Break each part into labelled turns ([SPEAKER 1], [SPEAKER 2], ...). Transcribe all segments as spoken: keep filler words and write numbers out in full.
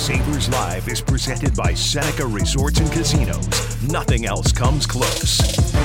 [SPEAKER 1] Sabres Live is presented by Seneca Resorts and Casinos. Nothing else comes close.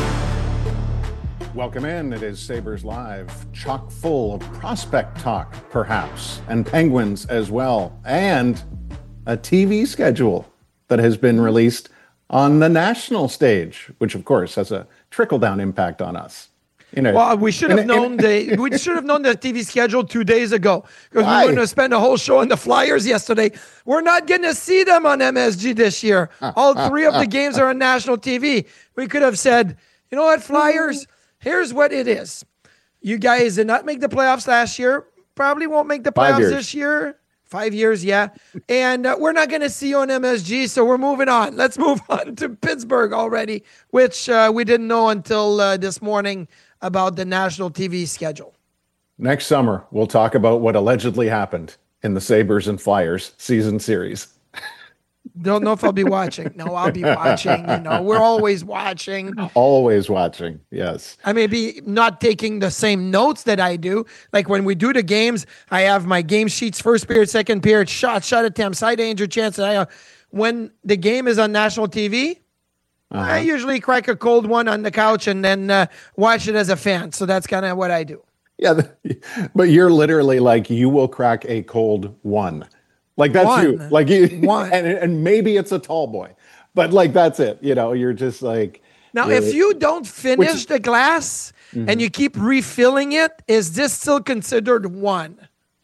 [SPEAKER 2] Welcome in. It is Sabres Live, chock full of prospect talk, perhaps, and Penguins as well, and a T V schedule that has been released on the national stage, which, of course, has a trickle-down impact on us. You know,
[SPEAKER 3] well, we should have
[SPEAKER 2] in,
[SPEAKER 3] known
[SPEAKER 2] in,
[SPEAKER 3] the we should have known the T V schedule two days ago because we
[SPEAKER 2] Why?
[SPEAKER 3] were going to spend a whole show on the Flyers yesterday. We're not going to see them on M S G this year. All three of the games are on national T V. We could have said, you know what, Flyers? Here's what it is. You guys did not make the playoffs last year. Probably won't make the playoffs this year. Five years, yeah. And uh, we're not going to see you on M S G, so we're moving on. Let's move on to Pittsburgh already, which uh, we didn't know until uh, this morning about the national T V schedule.
[SPEAKER 2] Next summer, we'll talk about what allegedly happened in the Sabres and Flyers season series.
[SPEAKER 3] Don't know if I'll be watching. No, I'll be watching. You know, we're always watching.
[SPEAKER 2] Always watching, yes.
[SPEAKER 3] I may be not taking the same notes that I do. Like when we do the games, I have my game sheets, first period, second period, shot, shot attempt, side danger chance. And I, when the game is on national T V, uh-huh. I usually crack a cold one on the couch and then uh, watch it as a fan. So that's kind of what I do.
[SPEAKER 2] Yeah, but you're literally like, you will crack a cold one. Like that's
[SPEAKER 3] one.
[SPEAKER 2] you. Like you,
[SPEAKER 3] one.
[SPEAKER 2] And, and maybe it's a tall boy, but like that's it. You know, you're just like.
[SPEAKER 3] Now, if you don't finish is, the glass mm-hmm. and you keep refilling it, is this still considered one?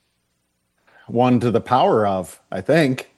[SPEAKER 2] One to the power of, I think.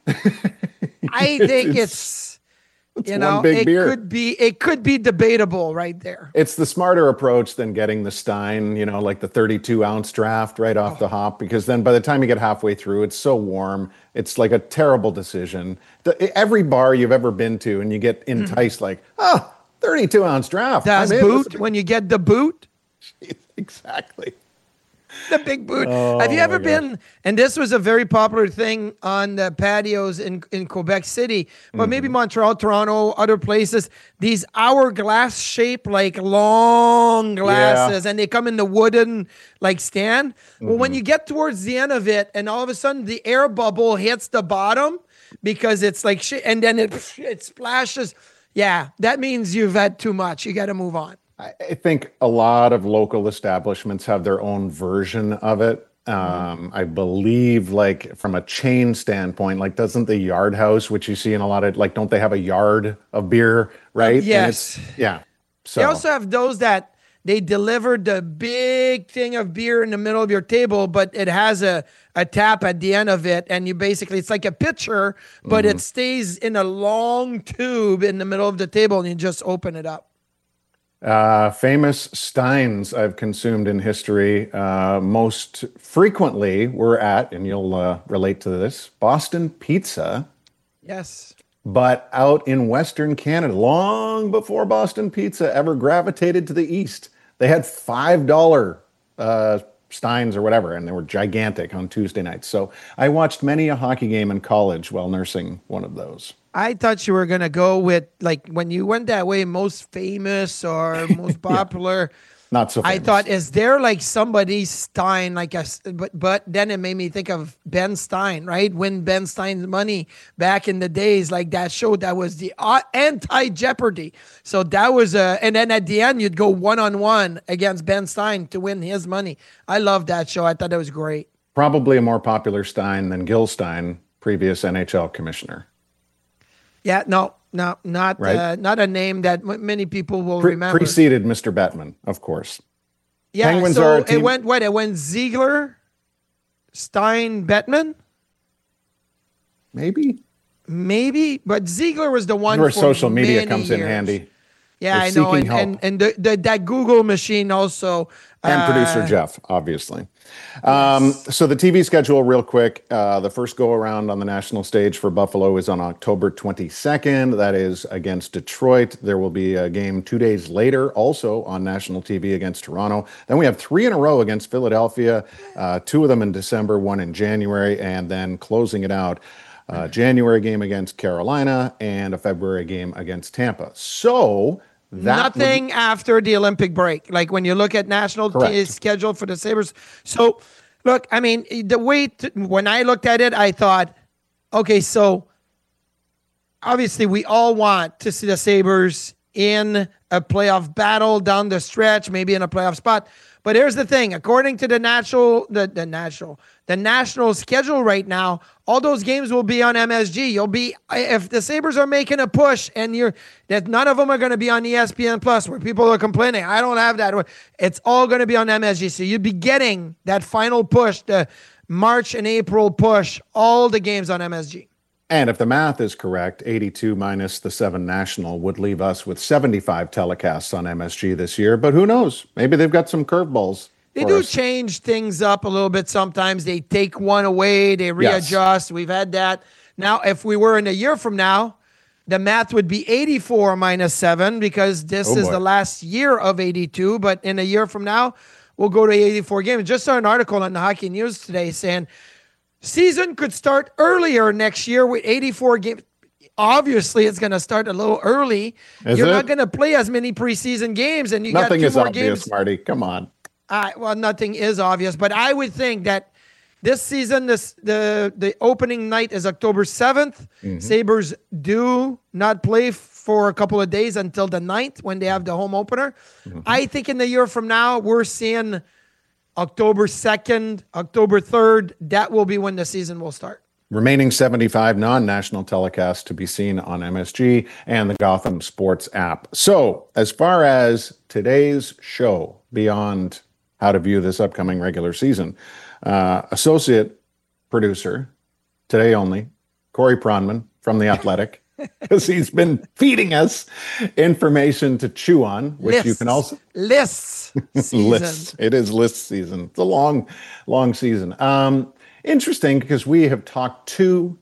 [SPEAKER 3] I think it's. it's It's you know, it beer. could be it could be debatable right there.
[SPEAKER 2] It's the smarter approach than getting the Stein, you know, like the thirty-two ounce draft right off oh. the hop, because then by the time you get halfway through, it's so warm. It's like a terrible decision. The, every bar you've ever been to and you get enticed mm-hmm. like, oh, thirty-two ounce draft.
[SPEAKER 3] Does boot when you get the boot?
[SPEAKER 2] Exactly.
[SPEAKER 3] The big boot.
[SPEAKER 2] Oh,
[SPEAKER 3] Have you ever been, and this was a very popular thing on the patios in, in Quebec City, but mm-hmm. maybe Montreal, Toronto, other places, these hourglass shape, like long glasses, yeah. and they come in the wooden like stand. Mm-hmm. Well, when you get towards the end of it and all of a sudden the air bubble hits the bottom because it's like shit, and then it, it splashes. Yeah, that means you've had too much. You got to move on.
[SPEAKER 2] I think a lot of local establishments have their own version of it. Um, I believe, like from a chain standpoint, like doesn't the Yard House, which you see in a lot of, like, don't they have a yard of beer, right?
[SPEAKER 3] Uh, yes.
[SPEAKER 2] Yeah. So
[SPEAKER 3] they also have those that they deliver the big thing of beer in the middle of your table, but it has a, a tap at the end of it. And you basically, it's like a pitcher, but mm-hmm. it stays in a long tube in the middle of the table and you just open it up.
[SPEAKER 2] Uh, famous Steins I've consumed in history. Uh, most frequently were at, and you'll uh, relate to this, Boston Pizza.
[SPEAKER 3] Yes.
[SPEAKER 2] But out in Western Canada, long before Boston Pizza ever gravitated to the East, they had five dollar uh, Steins or whatever, and they were gigantic on Tuesday nights. So I watched many a hockey game in college while nursing one of those.
[SPEAKER 3] I thought you were going to go with, like, when you went that way, most famous or most popular.
[SPEAKER 2] Yeah, not so famous.
[SPEAKER 3] I thought, is there like somebody Stein, like a, but, but then it made me think of Ben Stein, right? Win Ben Stein's money back in the days, like that show that was the uh, anti-Jeopardy. So that was a, and then at the end, you'd go one-on-one against Ben Stein to win his money. I loved that show. I thought it was great.
[SPEAKER 2] Probably a more popular Stein than Gil Stein, previous N H L commissioner.
[SPEAKER 3] Yeah, no, no, not right? uh, not a name that m- many people will Pre- remember.
[SPEAKER 2] Preceded Mister Bettman, of course.
[SPEAKER 3] Yeah,
[SPEAKER 2] Penguins
[SPEAKER 3] so
[SPEAKER 2] are a team-
[SPEAKER 3] it went what? It went Ziegler, Stein, Bettman.
[SPEAKER 2] Maybe,
[SPEAKER 3] maybe, but Ziegler was the one
[SPEAKER 2] where
[SPEAKER 3] for
[SPEAKER 2] social media
[SPEAKER 3] many
[SPEAKER 2] comes
[SPEAKER 3] years.
[SPEAKER 2] in handy.
[SPEAKER 3] Yeah,
[SPEAKER 2] They're
[SPEAKER 3] I know, and
[SPEAKER 2] help.
[SPEAKER 3] and, and the, the that Google machine also.
[SPEAKER 2] And
[SPEAKER 3] uh,
[SPEAKER 2] producer Jeff, obviously. Um,
[SPEAKER 3] yes.
[SPEAKER 2] So the T V schedule, real quick. Uh, the first go around on the national stage for Buffalo is on October twenty-second. That is against Detroit. There will be a game two days later, also on national T V against Toronto. Then we have three in a row against Philadelphia. Uh, two of them in December, one in January, and then closing it out. Uh, January game against Carolina and a February game against Tampa. So that
[SPEAKER 3] nothing
[SPEAKER 2] would...
[SPEAKER 3] after the Olympic break. Like when you look at national t- schedule for the Sabres. So look, I mean, the way to, when I looked at it, I thought, Okay, so obviously we all want to see the Sabres in a playoff battle down the stretch, maybe in a playoff spot. But here's the thing: according to the natural, the the national, the national schedule right now, all those games will be on M S G. You'll be if the Sabres are making a push, and you're that none of them are going to be on E S P N Plus, where people are complaining, I don't have that. It's all going to be on M S G. So you'd be getting that final push, the March and April push, all the games on M S G.
[SPEAKER 2] And if the math is correct, eighty-two minus the seven national would leave us with seventy-five telecasts on M S G this year. But who knows? Maybe they've got some curveballs.
[SPEAKER 3] They do us. change things up a little bit sometimes. They take one away, they readjust. Yes. We've had that. Now, if we were in a year from now, the math would be eighty-four minus seven because this oh is boy. the last year of eighty-two. But in a year from now, we'll go to eighty-four games. Just saw an article on the Hockey News today saying season could start earlier next year with eighty-four games. Obviously, it's going to start a little early. Is You're it? not going to play as many preseason games, and you
[SPEAKER 2] Nothing
[SPEAKER 3] got two
[SPEAKER 2] is
[SPEAKER 3] more
[SPEAKER 2] obvious,
[SPEAKER 3] games.
[SPEAKER 2] Marty. Come on.
[SPEAKER 3] Uh, well, nothing is obvious, but I would think that this season, this the the opening night is October seventh. Mm-hmm. Sabres do not play for a couple of days until the ninth when they have the home opener. Mm-hmm. I think in the year from now, we're seeing October second, October third. That will be when the season will start.
[SPEAKER 2] Remaining seventy-five non-national telecasts to be seen on M S G and the Gotham Sports app. So as far as today's show, beyond how to view this upcoming regular season, uh, associate producer, today only, Corey Pronman from The Athletic, because he's been feeding us information to chew on, which
[SPEAKER 3] lists.
[SPEAKER 2] you can also...
[SPEAKER 3] Lists season.
[SPEAKER 2] Lists. It is list season. It's a long, long season. Um, interesting, because we have talked to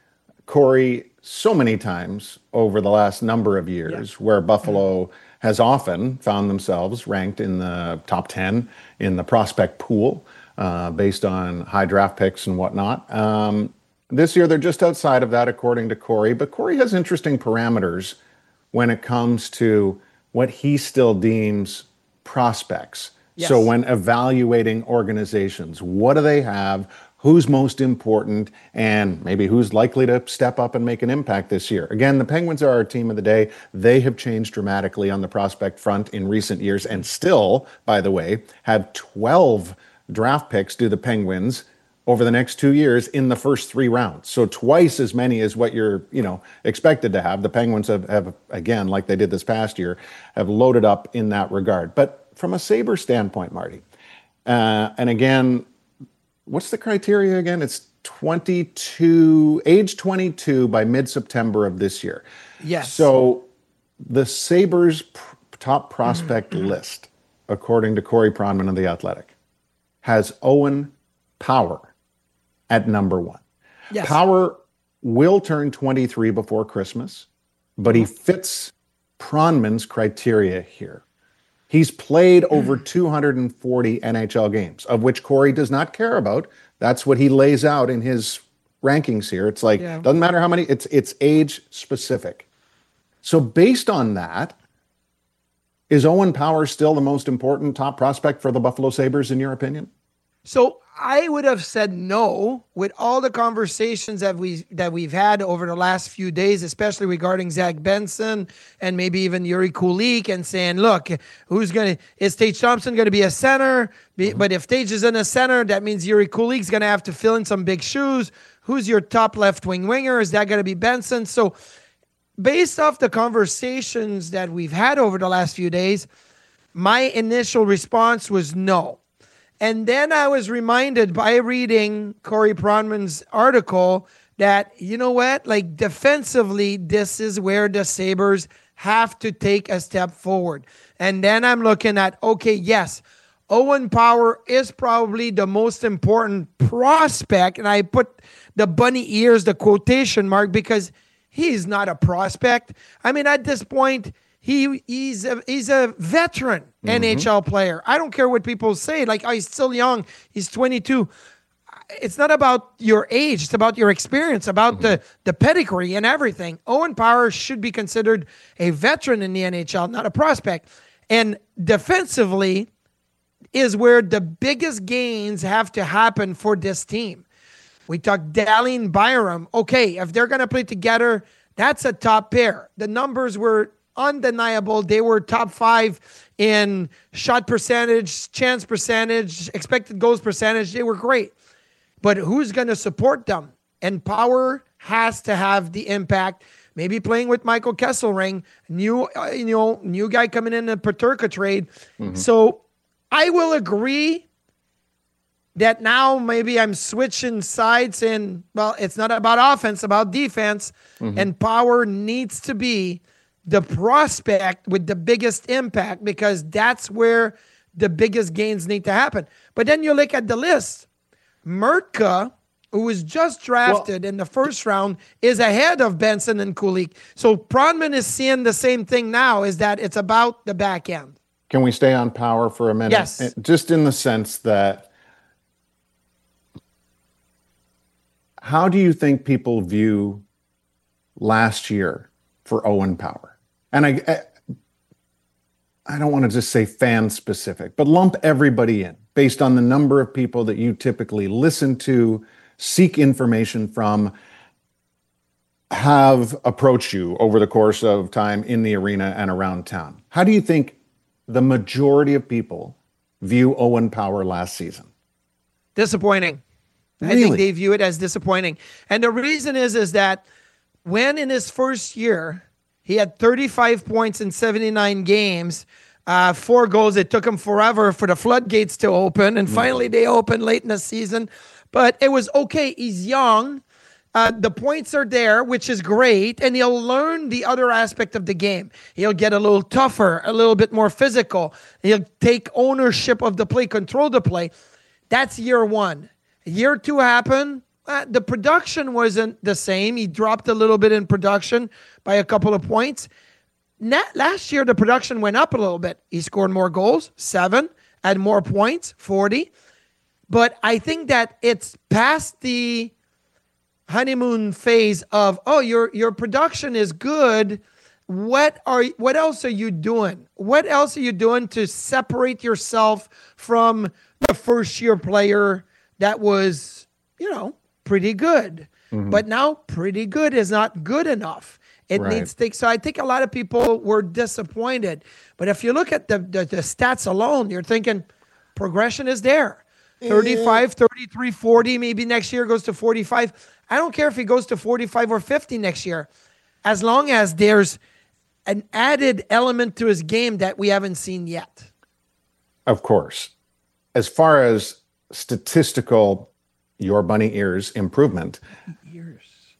[SPEAKER 2] Corey so many times over the last number of years, yeah. where Buffalo has often found themselves ranked in the top ten in the prospect pool uh, based on high draft picks and whatnot. Um, this year, they're just outside of that, according to Corey. But Corey has interesting parameters when it comes to what he still deems prospects. Yes. So when evaluating organizations, what do they have? Who's most important, and maybe who's likely to step up and make an impact this year. Again, the Penguins are our team of the day. They have changed dramatically on the prospect front in recent years, and still, by the way, have twelve draft picks do the Penguins over the next two years in the first three rounds. So twice as many as what you're, you know, expected to have. The Penguins have, have again, like they did this past year, have loaded up in that regard. But from a Sabre standpoint, Marty, uh, and again, what's the criteria again? It's twenty-two, age twenty-two by mid-September of this year.
[SPEAKER 3] Yes.
[SPEAKER 2] So the Sabres pr- top prospect list, according to Corey Pronman of The Athletic, has Owen Power at number one.
[SPEAKER 3] Yes.
[SPEAKER 2] Power will turn twenty-three before Christmas, but he fits Pronman's criteria here. He's played over two hundred forty N H L games, of which Corey does not care about. That's what he lays out in his rankings here. It's like, yeah. doesn't matter how many, it's it's age specific. So based on that, is Owen Power still the most important top prospect for the Buffalo Sabres, in your opinion?
[SPEAKER 3] So I would have said no with all the conversations that we that we've had over the last few days, especially regarding Zach Benson and maybe even Yuri Kulik, and saying, look, who's going to, is Tage Thompson going to be a center? Be, mm-hmm. But if Tage is in a center, that means Yuri Kulik's going to have to fill in some big shoes. Who's your top left wing winger? Is that going to be Benson? So based off the conversations that we've had over the last few days, my initial response was no. And then I was reminded by reading Corey Pronman's article that, you know what, like defensively, this is where the Sabres have to take a step forward. And then I'm looking at, okay, yes, Owen Power is probably the most important prospect. And I put the bunny ears, the quotation mark, because he's not a prospect. I mean, at this point, He he's a, he's a veteran mm-hmm. N H L player. I don't care what people say. Like, oh, he's still young. He's twenty-two. It's not about your age. It's about your experience, about mm-hmm. the, the pedigree and everything. Owen Power should be considered a veteran in the N H L, not a prospect. And defensively is where the biggest gains have to happen for this team. We talked Dahlin Byram. Okay, if they're going to play together, that's a top pair. The numbers were undeniable. They were top five in shot percentage, chance percentage, expected goals percentage. They were great. But who's going to support them? And Power has to have the impact. Maybe playing with Michael Kesselring, new, uh, you know, new guy coming in the Peterka trade. Mm-hmm. So I will agree that now maybe I'm switching sides and, well, it's not about offense, about defense. Mm-hmm. And Power needs to be the prospect with the biggest impact because that's where the biggest gains need to happen. But then you look at the list. Murtka, who was just drafted well, in the first round, is ahead of Benson and Kulich. So Pronman is seeing the same thing now, is that it's about the back end.
[SPEAKER 2] Can we stay on Power for a minute?
[SPEAKER 3] Yes.
[SPEAKER 2] Just in the sense that, how do you think people view last year for Owen Power? And I, I, I don't want to just say fan specific, but lump everybody in based on the number of people that you typically listen to, seek information from, have approached you over the course of time in the arena and around town. How do you think the majority of people view Owen Power last season?
[SPEAKER 3] Disappointing.
[SPEAKER 2] Really?
[SPEAKER 3] I think they view it as disappointing. And the reason is, is that when in his first year, he had thirty-five points in seventy-nine games, uh, four goals. It took him forever for the floodgates to open. And finally they opened late in the season. But it was okay. He's young. Uh, the points are there, which is great. And he'll learn the other aspect of the game. He'll get a little tougher, a little bit more physical. He'll take ownership of the play, control the play. That's year one. Year two happened. Uh, the production wasn't the same. He dropped a little bit in production by a couple of points. Na- last year, the production went up a little bit. He scored more goals, seven, had more points, forty. But I think that it's past the honeymoon phase of, oh, your your production is good. What are what else are you doing? What else are you doing to separate yourself from the first year player that was, you know, pretty good? Mm-hmm. But now pretty good is not good enough. It right. needs to. So I think a lot of people were disappointed. But if you look at the, the, the stats alone, you're thinking progression is there. thirty-five, thirty-three, forty, maybe next year goes to forty-five. I don't care if he goes to forty-five or fifty next year, as long as there's an added element to his game that we haven't seen yet.
[SPEAKER 2] Of course. As far as statistical, your bunny ears improvement,
[SPEAKER 3] ears.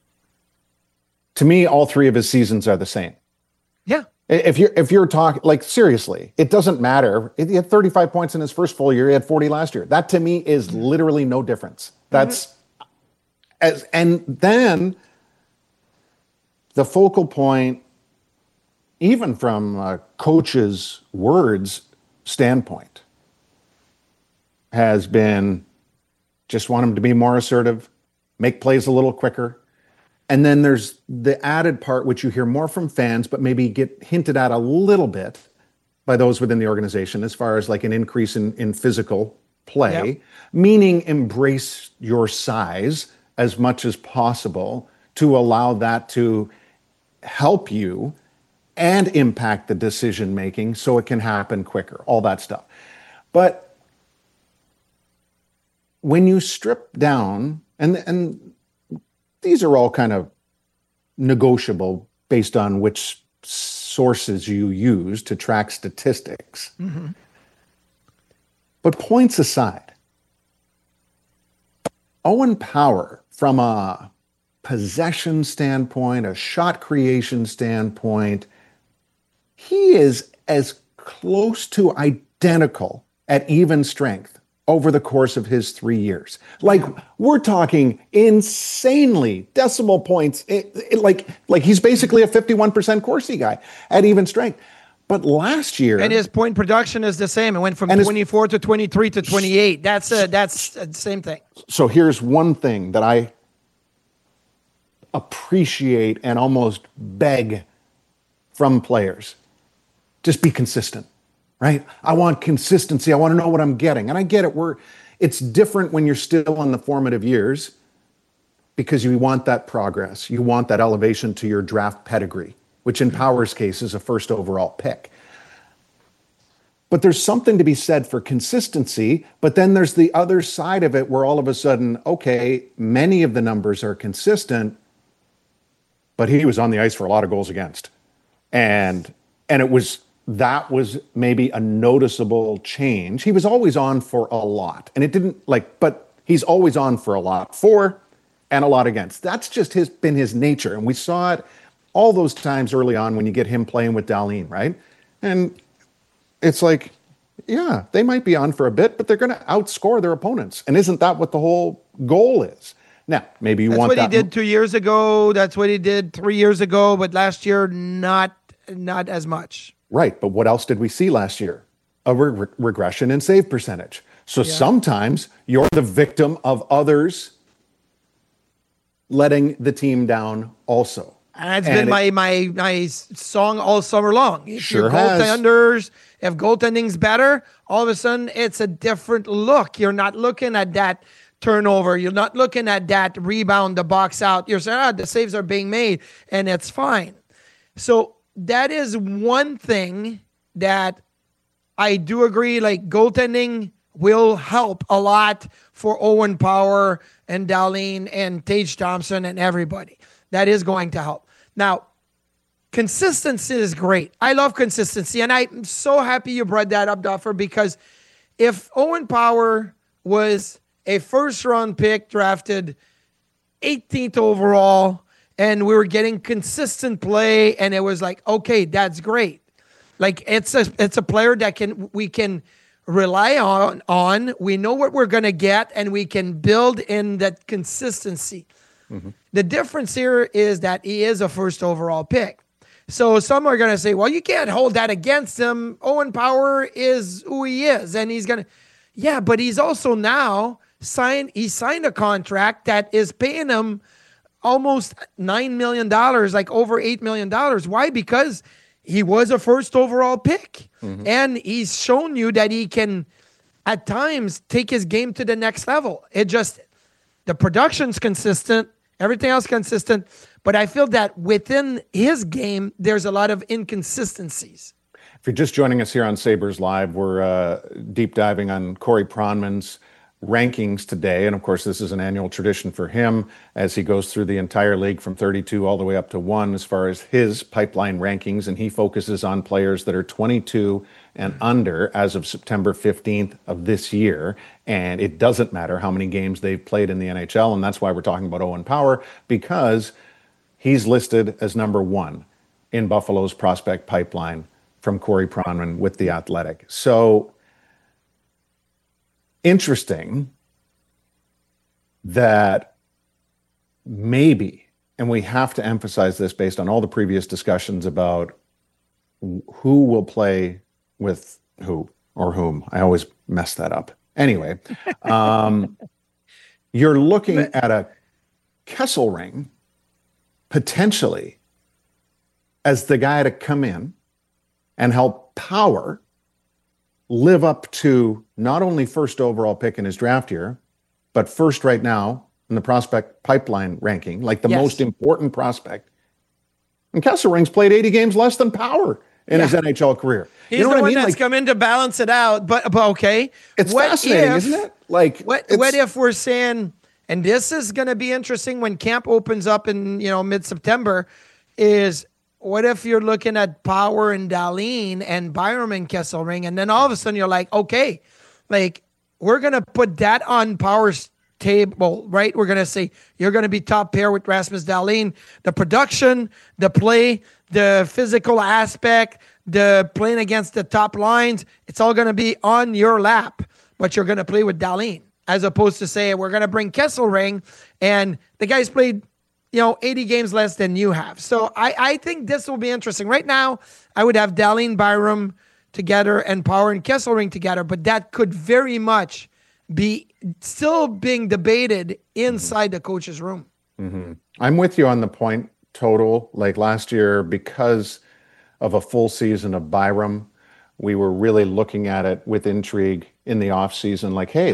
[SPEAKER 2] To me, all three of his seasons are the same.
[SPEAKER 3] Yeah.
[SPEAKER 2] If you're if you're talking, like, seriously, it doesn't matter. He had thirty-five points in his first full year. He had forty last year. That to me is literally no difference. That's mm-hmm. as and then the focal point, even from a coach's words standpoint, has been just want him to be more assertive, make plays a little quicker. And then there's the added part, which you hear more from fans, but maybe get hinted at a little bit by those within the organization, as far as like an increase in, in physical play, yep. meaning embrace your size as much as possible to allow that to help you and impact the decision making so it can happen quicker, all that stuff. But when you strip down, and and these are all kind of negotiable based on which sources you use to track statistics. Mm-hmm. But points aside, Owen Power, from a possession standpoint, a shot creation standpoint, he is as close to identical at even strength over the course of his three years. Like, we're talking insanely decimal points. It, it, like, like he's basically a fifty-one percent Corsi guy at even strength. But last year,
[SPEAKER 3] and his point production is the same. It went from twenty-four his, to twenty-three to twenty-eight. That's a, that's the same thing.
[SPEAKER 2] So here's one thing that I appreciate and almost beg from players: just be consistent. Right? I want consistency. I want to know what I'm getting. And I get it. We're, it's different when you're still in the formative years because you want that progress. You want that elevation to your draft pedigree, which in Power's case is a first overall pick. But there's something to be said for consistency. But then there's the other side of it where all of a sudden, okay, many of the numbers are consistent, but he was on the ice for a lot of goals against. And and it was that was maybe a noticeable change. He was always on for a lot. And it didn't like, but he's always on for a lot for and a lot against. That's just his been his nature. And we saw it all those times early on when you get him playing with Dahlin, right? And it's like, yeah, they might be on for a bit, but they're going to outscore their opponents. And isn't that what the whole goal is? Now, maybe you
[SPEAKER 3] That's
[SPEAKER 2] want
[SPEAKER 3] what
[SPEAKER 2] that.
[SPEAKER 3] he did two years ago. That's what he did three years ago. But last year, not not as much.
[SPEAKER 2] Right. But what else did we see last year? A re- regression in save percentage. So yeah. Sometimes you're the victim of others letting the team down also.
[SPEAKER 3] And that's
[SPEAKER 2] and
[SPEAKER 3] been
[SPEAKER 2] it,
[SPEAKER 3] my, my my song all summer long. If
[SPEAKER 2] sure
[SPEAKER 3] your goaltenders, if goaltending's better, all of a sudden it's a different look. You're not looking at that turnover. You're not looking at that rebound, the box out. You're saying, ah, the saves are being made, and it's fine. So that is one thing that I do agree, like goaltending will help a lot for Owen Power and Dahlin and Tage Thompson and everybody. That is going to help. Now, consistency is great. I love consistency, and I'm so happy you brought that up, Duffer, because if Owen Power was a first-round pick drafted eighteenth overall, and we were getting consistent play, and it was like, okay, that's great. Like it's a it's a player that can we can rely on. on. We know what we're going to get, and we can build in that consistency. Mm-hmm. The difference here is that he is a first overall pick. So some are going to say, well, you can't hold that against him. Owen Power is who he is, and he's going to, yeah, but he's also now signed, he signed a contract that is paying him almost nine million dollars, like over eight million dollars. Why? Because he was a first overall pick, mm-hmm. and he's shown you that he can, at times, take his game to the next level. It just, the production's consistent, everything else consistent, but I feel that within his game, there's a lot of inconsistencies.
[SPEAKER 2] If you're just joining us here on Sabres Live, we're uh, deep diving on Corey Pronman's rankings today. And of course, this is an annual tradition for him as he goes through the entire league from thirty-two all the way up to one as far as his pipeline rankings. And he focuses on players that are twenty-two and under as of September fifteenth of this year. And it doesn't matter how many games they've played in the N H L. And that's why we're talking about Owen Power, because he's listed as number one in Buffalo's prospect pipeline from Corey Pronman with The Athletic. So interesting that maybe, and we have to emphasize this based on all the previous discussions about who will play with who or whom. I always mess that up. Anyway, um, you're looking at a Kesselring potentially as the guy to come in and help Power live up to not only first overall pick in his draft year, but first right now in the prospect pipeline ranking, like the yes. most important prospect. And Kesselring's played eighty games less than Power in yeah. his N H L career.
[SPEAKER 3] He's
[SPEAKER 2] you know
[SPEAKER 3] the
[SPEAKER 2] what
[SPEAKER 3] one
[SPEAKER 2] I mean?
[SPEAKER 3] that's
[SPEAKER 2] like,
[SPEAKER 3] come in to balance it out. But, but okay.
[SPEAKER 2] It's
[SPEAKER 3] what
[SPEAKER 2] fascinating,
[SPEAKER 3] if,
[SPEAKER 2] isn't it? Like,
[SPEAKER 3] what, what if we're saying, and this is going to be interesting when camp opens up in, you know, mid-September, is what if you're looking at Power and Dahlin and Byram and Kesselring, and then all of a sudden you're like, okay, like we're going to put that on Power's table, right? We're going to say you're going to be top pair with Rasmus Dahlin. The production, the play, the physical aspect, the playing against the top lines, it's all going to be on your lap, but you're going to play with Dahlin, as opposed to say, we're going to bring Kesselring, and the guy's played, you know, eighty games less than you have. So I, I think this will be interesting. Right now, I would have Dahlin, Byram together and Power and Kesselring together, but that could very much be still being debated inside mm-hmm. the coach's room.
[SPEAKER 2] Mm-hmm. I'm with you on the point total. Like last year, because of a full season of Byram, we were really looking at it with intrigue in the off season. Like, hey, like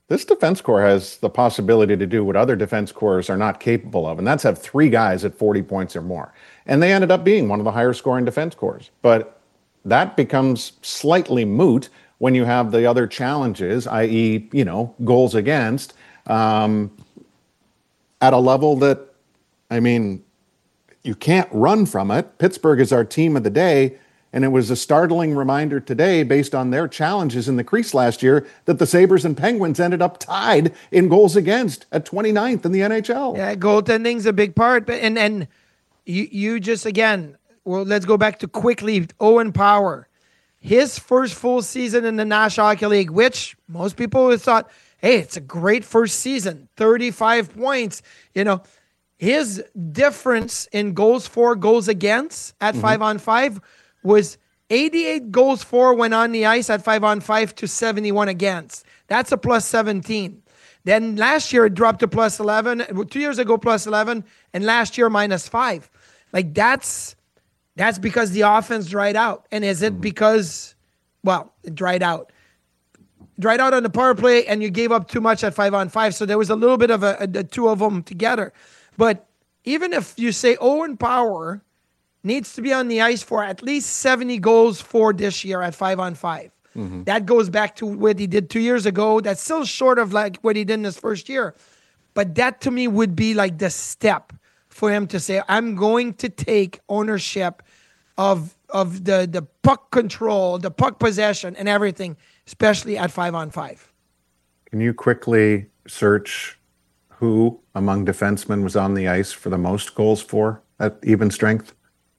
[SPEAKER 2] this defense core has the possibility to do what other defense cores are not capable of, and that's have three guys at forty points or more. And they ended up being one of the higher scoring defense cores. But that becomes slightly moot when you have the other challenges, that is, you know, goals against, um, at a level that, I mean, you can't run from it. Pittsburgh is our team of the day. And it was a startling reminder today, based on their challenges in the crease last year, that the Sabres and Penguins ended up tied in goals against at twenty-ninth in the N H L.
[SPEAKER 3] Yeah, goaltending's a big part. But and and you you just, again, well, let's go back to quickly Owen Power. His first full season in the National Hockey League, which most people have thought, hey, it's a great first season, thirty-five points, you know. His difference in goals for, goals against at mm-hmm. five on five was eighty-eight goals for when on the ice at five on five to seventy-one against. That's a plus seventeen. Then last year it dropped to plus eleven. Two years ago, plus eleven. And last year, minus five. Like that's that's because the offense dried out. And is it because, well, it dried out. Dried out on the power play, and you gave up too much at five on five. So there was a little bit of a, a the two of them together. But even if you say Owen Power needs to be on the ice for at least seventy goals for this year at five on five. Mm-hmm. That goes back to what he did two years ago. That's still short of like what he did in his first year. But that to me would be like the step for him to say, I'm going to take ownership of of the, the puck control, the puck possession and everything, especially at five on five.
[SPEAKER 2] Can you quickly search who among defensemen was on the ice for the most goals for at even strength?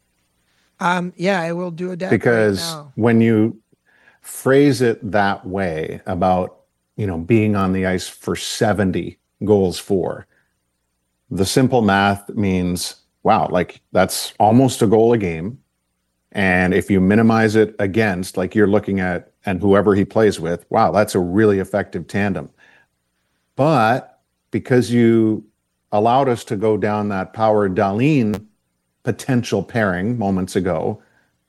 [SPEAKER 3] Um, yeah, I will do that.
[SPEAKER 2] Because
[SPEAKER 3] right now.
[SPEAKER 2] When you phrase it that way about, you know, being on the ice for seventy goals for, the simple math means, wow, like that's almost a goal a game. And if you minimize it against, like you're looking at, and whoever he plays with, wow, that's a really effective tandem. But because you allowed us to go down that Power Dahlin potential pairing moments ago,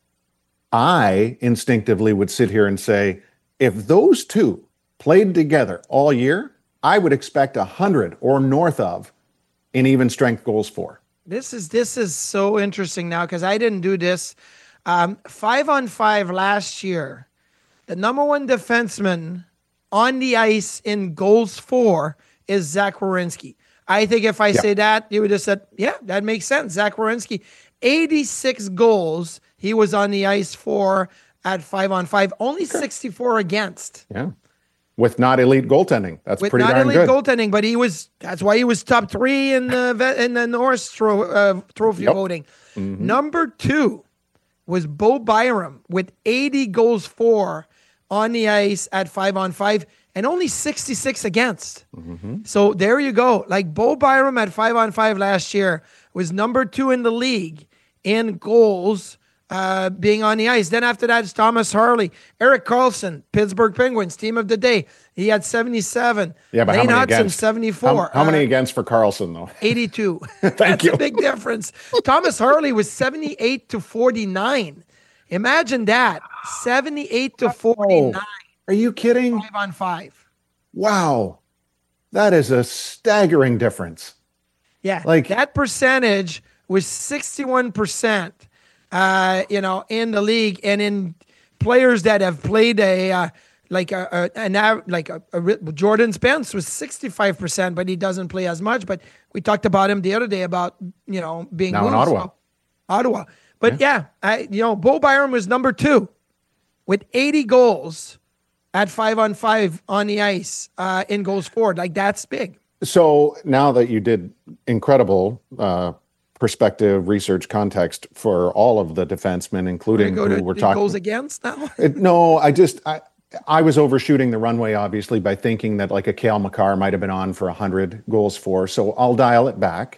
[SPEAKER 2] I instinctively would sit here and say, if those two played together all year, I would expect a hundred or north of in even strength goals for.
[SPEAKER 3] This is this is so interesting now because I didn't do this. Um, five on five last year, the number one defenseman on the ice in goals for is Zach Werenski. I think if I yeah. say that, you would have said, yeah, that makes sense. Zach Werenski, eighty-six goals he was on the ice for at five on five, only okay. sixty-four against.
[SPEAKER 2] Yeah. With not elite goaltending. That's
[SPEAKER 3] With
[SPEAKER 2] pretty
[SPEAKER 3] not
[SPEAKER 2] darn
[SPEAKER 3] elite
[SPEAKER 2] good.
[SPEAKER 3] goaltending, but he was, that's why he was top three in the, in the Norris tro, uh, trophy
[SPEAKER 2] yep.
[SPEAKER 3] voting.
[SPEAKER 2] Mm-hmm.
[SPEAKER 3] Number two was Bo Byram with eighty goals for on the ice at five on five. And only sixty-six against. Mm-hmm. So there you go. Like Bo Byram at five on five last year was number two in the league in goals uh, being on the ice. Then after that is Thomas Harley. Erik Karlsson, Pittsburgh Penguins, team of the day. He had seventy-seven.
[SPEAKER 2] Yeah, but
[SPEAKER 3] Lane
[SPEAKER 2] how many
[SPEAKER 3] Hudson,
[SPEAKER 2] against?
[SPEAKER 3] seventy-four.
[SPEAKER 2] How, how many
[SPEAKER 3] uh,
[SPEAKER 2] against for Karlsson, though?
[SPEAKER 3] eighty-two.
[SPEAKER 2] Thank
[SPEAKER 3] That's
[SPEAKER 2] you.
[SPEAKER 3] a big difference. Thomas Harley was seventy-eight to forty-nine. Imagine that. seventy-eight to forty-nine.
[SPEAKER 2] Oh. Are you kidding?
[SPEAKER 3] Five on five.
[SPEAKER 2] Wow. That is a staggering difference.
[SPEAKER 3] Yeah.
[SPEAKER 2] Like
[SPEAKER 3] that percentage was sixty-one percent, uh, you know, in the league and in players that have played a, uh, like a, a an like a, a Jordan Spence was sixty-five percent, but he doesn't play as much. But we talked about him the other day about, you know, being
[SPEAKER 2] now
[SPEAKER 3] moved,
[SPEAKER 2] in Ottawa.
[SPEAKER 3] So, Ottawa. But yeah, yeah I, you know, Bo Byram was number two with eighty goals at five on five on the ice uh, in goals forward. Like that's big.
[SPEAKER 2] So now that you did incredible uh, perspective, research, context for all of the defensemen, including
[SPEAKER 3] go
[SPEAKER 2] who
[SPEAKER 3] to,
[SPEAKER 2] we're talking
[SPEAKER 3] goals against now.
[SPEAKER 2] it, no, I just I, I was overshooting the runway obviously by thinking that like a Cale Makar might have been on for a hundred goals for. So I'll dial it back.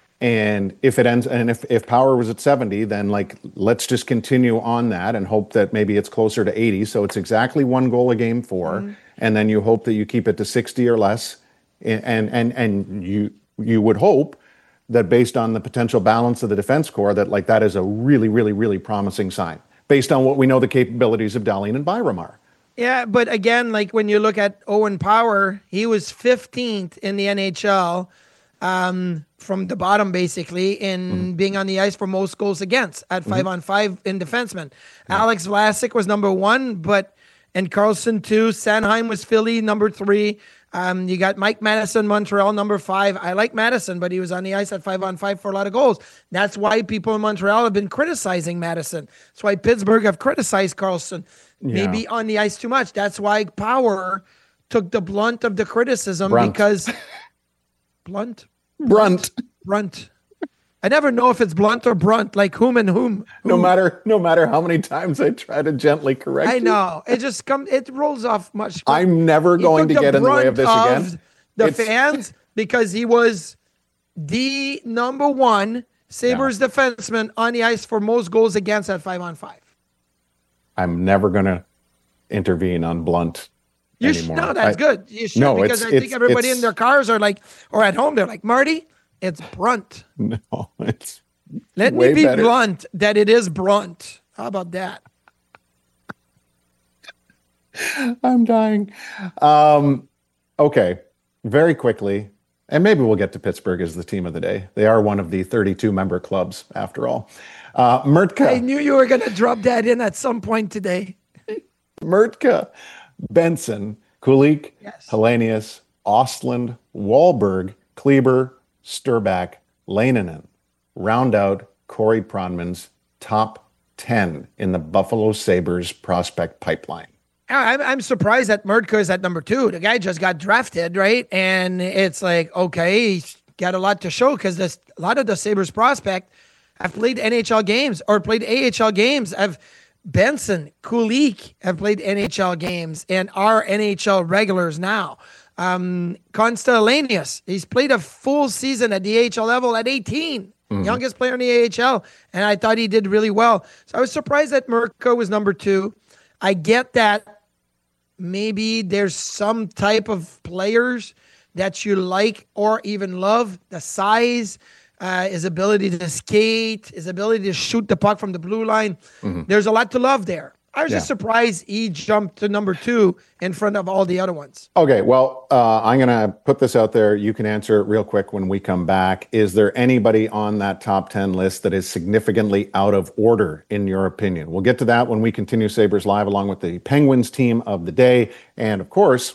[SPEAKER 2] And if it ends, and if, if Power was at seventy, then like, let's just continue on that and hope that maybe it's closer to eighty. So it's exactly one goal a game for, mm-hmm. and then you hope that you keep it to sixty or less. And, and, and you, you would hope that based on the potential balance of the defense core, that like, that is a really, really, really promising sign based on what we know the capabilities of Dahlin and Byram are.
[SPEAKER 3] Yeah, but again, like when you look at Owen Power, he was fifteenth in the N H L um, from the bottom, basically, in mm-hmm. being on the ice for most goals against at five mm-hmm. on five in defenseman. Yeah. Alex Vlasic was number one, but and Carlson two. Sanheim was Philly, number three. Um, you got Mike Madison, Montreal, number five. I like Madison, but he was on the ice at five on five for a lot of goals. That's why people in Montreal have been criticizing Madison. That's why Pittsburgh have criticized Carlson. Yeah. Maybe on the ice too much. That's why Power took the blunt of the criticism
[SPEAKER 2] Brunt.
[SPEAKER 3] because blunt,
[SPEAKER 2] brunt,
[SPEAKER 3] brunt. I never know if it's blunt or brunt, like whom and whom. whom.
[SPEAKER 2] No matter, no matter how many times I try to gently correct
[SPEAKER 3] I
[SPEAKER 2] you.
[SPEAKER 3] know it just comes. It rolls off much.
[SPEAKER 2] I'm never going to get in the way of this again.
[SPEAKER 3] Of the it's... fans because he was the number one Sabres yeah. defenseman on the ice for most goals against at five on five.
[SPEAKER 2] I'm never going to intervene on blunt
[SPEAKER 3] you
[SPEAKER 2] anymore.
[SPEAKER 3] Sh- no, that's I, good. You should
[SPEAKER 2] no,
[SPEAKER 3] because
[SPEAKER 2] it's,
[SPEAKER 3] I
[SPEAKER 2] it's,
[SPEAKER 3] think everybody
[SPEAKER 2] it's,
[SPEAKER 3] in their cars are like, or at home, they're like, Marty, it's brunt.
[SPEAKER 2] No, it's
[SPEAKER 3] Let me be better. blunt that it is brunt. How about that?
[SPEAKER 2] I'm dying. Um, okay, very quickly, and maybe we'll get to Pittsburgh as the team of the day. They are one of the thirty-two member clubs, after all. Uh, Murtka.
[SPEAKER 3] I knew you were going to drop that in at some point today.
[SPEAKER 2] Murtka, Benson, Kulich, yes. Hellenius, Ostland, Wahlberg, Kleber, Sturback, Leinonen round out Corey Pronman's top ten in the Buffalo Sabres prospect pipeline.
[SPEAKER 3] I'm, I'm surprised that Murtka is at number two. The guy just got drafted, right? And it's like, okay, he's got a lot to show because a lot of the Sabres prospect have played N H L games or played A H L games. Have Benson, Kulich have played N H L games and are N H L regulars now. Um, Constellanius, he's played a full season at the A H L level at eighteen, mm-hmm. youngest player in the A H L, and I thought he did really well. So I was surprised that Murtka was number two. I get that maybe there's some type of players that you like or even love, the size, uh, his ability to skate, his ability to shoot the puck from the blue line. Mm-hmm. There's a lot to love there. I was yeah. just surprised he jumped to number two in front of all the other ones.
[SPEAKER 2] Okay, well, uh, I'm going to put this out there. You can answer it real quick when we come back. Is there anybody on that top ten list that is significantly out of order, in your opinion? We'll get to that when we continue Sabres Live along with the Penguins team of the day. And, of course,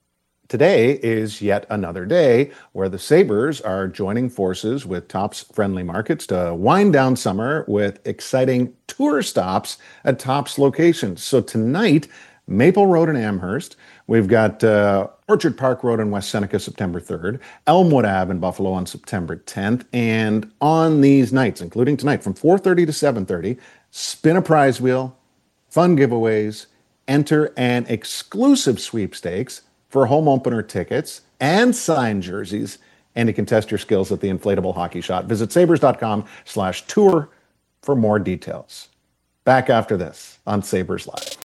[SPEAKER 2] today is yet another day where the Sabres are joining forces with Topps Friendly Markets to wind down summer with exciting tour stops at Topps locations. So tonight, Maple Road in Amherst. We've got uh, Orchard Park Road in West Seneca, September third, Elmwood Ave in Buffalo on September tenth. And on these nights, including tonight, from four thirty to seven thirty, spin a prize wheel, fun giveaways, enter an exclusive sweepstakes for home opener tickets and signed jerseys, and you can test your skills at the inflatable hockey shot. Visit sabres.com slash tour for more details. Back after this on Sabres Live.